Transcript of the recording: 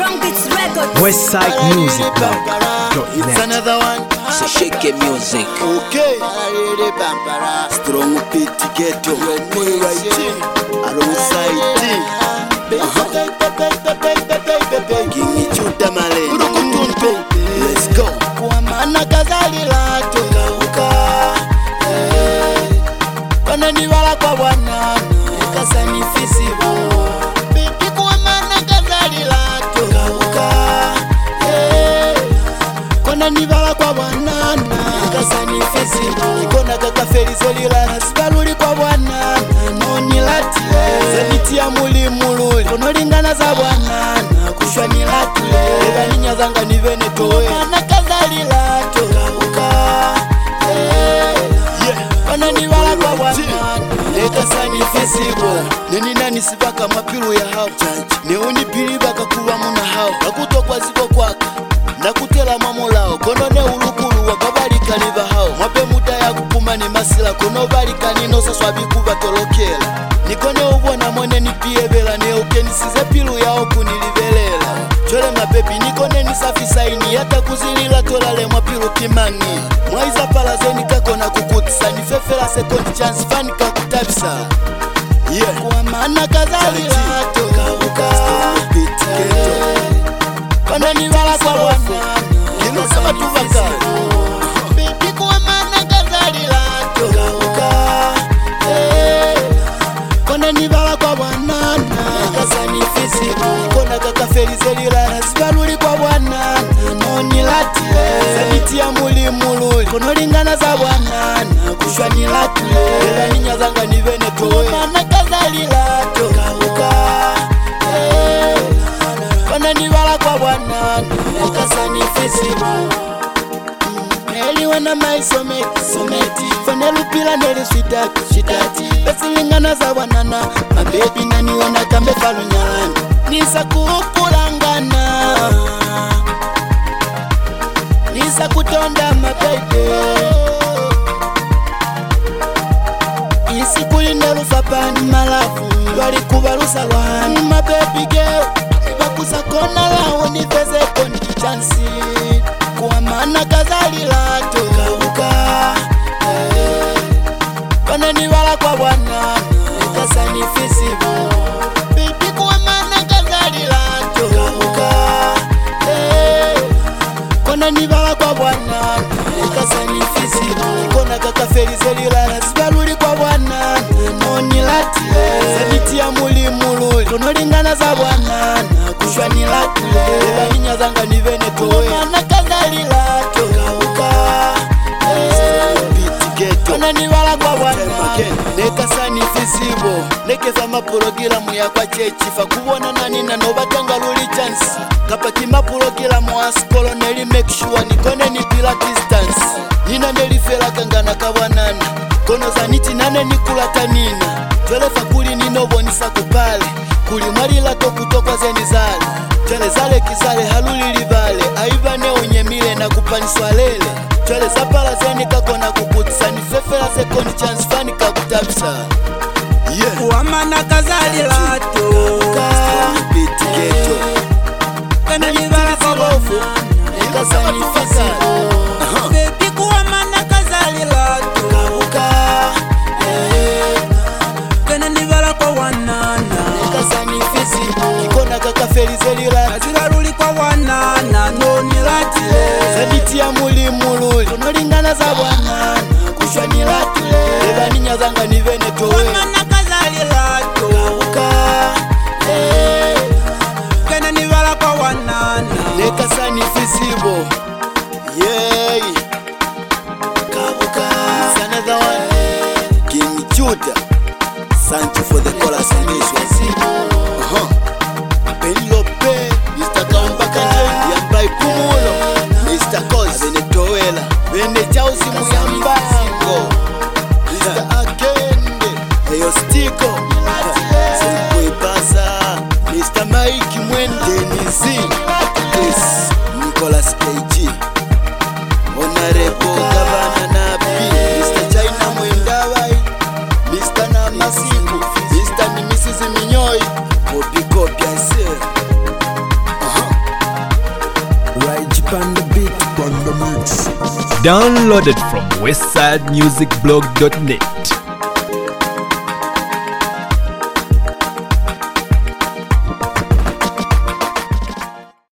Westsidemusic.net. It's another one. So shake your music. Okay. Strong pit ghetto. Boy writing. Alongside King Chuta Male. Let's go. Kwa maana kazali la toka. Wanani wala kwa wana. Kasani fisibo. Bibi kwa maana kazali la toka. Wanani wala kwa wana. Kasani fisibo. Ikona kaka felizelila. Nasibaluli kwa wana. Noni lati. Zaniti ya muli mululi. Konolingana za wana. Kushwa ni lati. Eba ninya zanga ni vene toe. Mana kazali la toka. Wanani wala kwa wana. Leta sani fisibo. Nini nani sibaka mapilu ya hao. Neoni pili baka kuwa muna hao. Nakutokwa ziko kwaka. Nakutela mamolao. Kono ne ulukulu wakabalika liba hao. Mwape muda ya kupuma ni masila. Kono balika nino saswa bikuba tolokela. Nikone ubona mwene nipiebela. Neuke nisize pilu yao kunilibelela. Chole mabebi nikone nisafi saini. Yata kuzilila tolale mwapilu kimani. Mwaiza pala zeni kako na kukutisa. Nifefela second chance fani kakutabisa. Kwa maana kazali la toka. Wanani wala kwa wana. Kino sama tuvaka. Bibi kwa maana kazali la toka. Wanani wala kwa wana. Kasani fisi. Kona kaka felizelila. Nasibaluli kwa wana. Noni lati. Zaniti ya muli mululi. Konolingana za wana. Kushwa ni lati. Ela ninya zanga ni vene toe. Mana kazali la toka. Wanani wala kwa wana. Kasani fisi. Neli wana maisometi. Someti. Fanelu pila neli switati. Shitati. Besi lingana za wanana. Mabebi nani wana kambe falu nyalani. Nisa kukulangana. Nisa kutonda mabebe. Isi kulinelu fapani malafu. Wali kubalusa wani mabebi geo. Bakusa kona lao nifeze koni chansi. Kwa maana kazali la toka. Wanani wala kwa wana. Kasani fisibo. Bibi kwa maana kazali la toka. Wanani wala kwa wana. Kasani fisibo. Kona kaka felizelila. Nasibaluli kwa wana. Noni lati. Zaniti ya muli mululi. Konolingana za wana. Kushwa ni lati. Eba ninya zanga ni vene toe. Mana kazali la toka. Wanani wala kwa wana. Neka sani fisibo. Nekeza mapurogila muya kwa chechi. Fakubona nani na nobatanga luli chance. Kapaki mapurogila muaskolo neli make sure. Nikone ni pila distance. Nina nelifela kangana kawanana. Kono zaniti nane nikulata nina. Jole fakuli ninobonisa kupale. Kuli marila tokutokwa zeni zale. Jole zale kizale haluli libale. Aibane unyemile na kupaniswa lele. Jole zapala zeni kakona kukutisa. Nifefela second chance fani kakutabisa. Kwa maana kazali la toka. Wanani wala kwa wana. Kasani fisi. Baby kwa maana kazali la toka. Wanani wala kwa wana. Kasani fisi. Kikona kaka felizelila. Nazibaruli kwa wana. Noni lati. Zaniti ya muli mululi. Konolingana za wana. Kushwa ni lati. Eba ninya zanga ni vene toe. Kwa maana kazali la toka. Wanani wala kwa wana. Neka sani fisibo. Yeah. Kabuka. It's another one. King Chuta. Thank you for the chorus and this one. Penelope. Mr. Kaumbaka. Yambai Pumulo. Mr. Koz. Vene Toela. Vene Chausi Muyambango. Mr. Akende. Eyo Stiko. Semkwe Basa. Mr. Mike Mwende Nizi. Chris Nicholas KG. Honorable Governor Nabi. Mr. China Mwendawai. Mr. Namasiku. Mr. ni Mrs. Minyoi. Kopi Kopia Sir. on the beat, on the mix. Downloaded from westsidemusicblog.net.